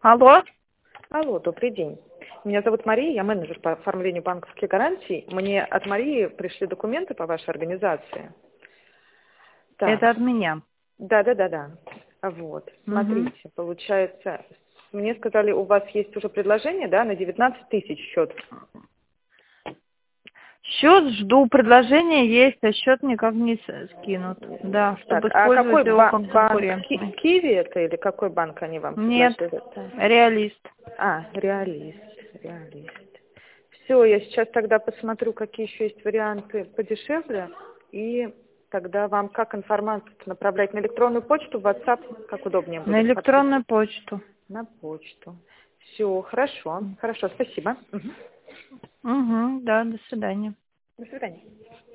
Алло? Алло, добрый день. Меня зовут Мария, я менеджер по оформлению банковских гарантий. Мне от Марии пришли документы по вашей организации. Так, Это от меня. да. Вот, Угу. смотрите, получается, мне сказали, у вас есть уже предложение, да, на 19 тысяч счет. Счет жду, предложение есть, а счет никак не скинут. Да, Так, чтобы а какой использовать его как банк? конкурентный. Киви это или какой банк они вам Нет, предложили? реалист. Реалист. Все, я сейчас тогда посмотрю, какие еще есть варианты подешевле, и тогда вам как информацию направлять на электронную почту, в WhatsApp, как удобнее На будет? электронную почту. На почту. Все, хорошо, спасибо. Мгм. Угу, да, до свидания. До свидания.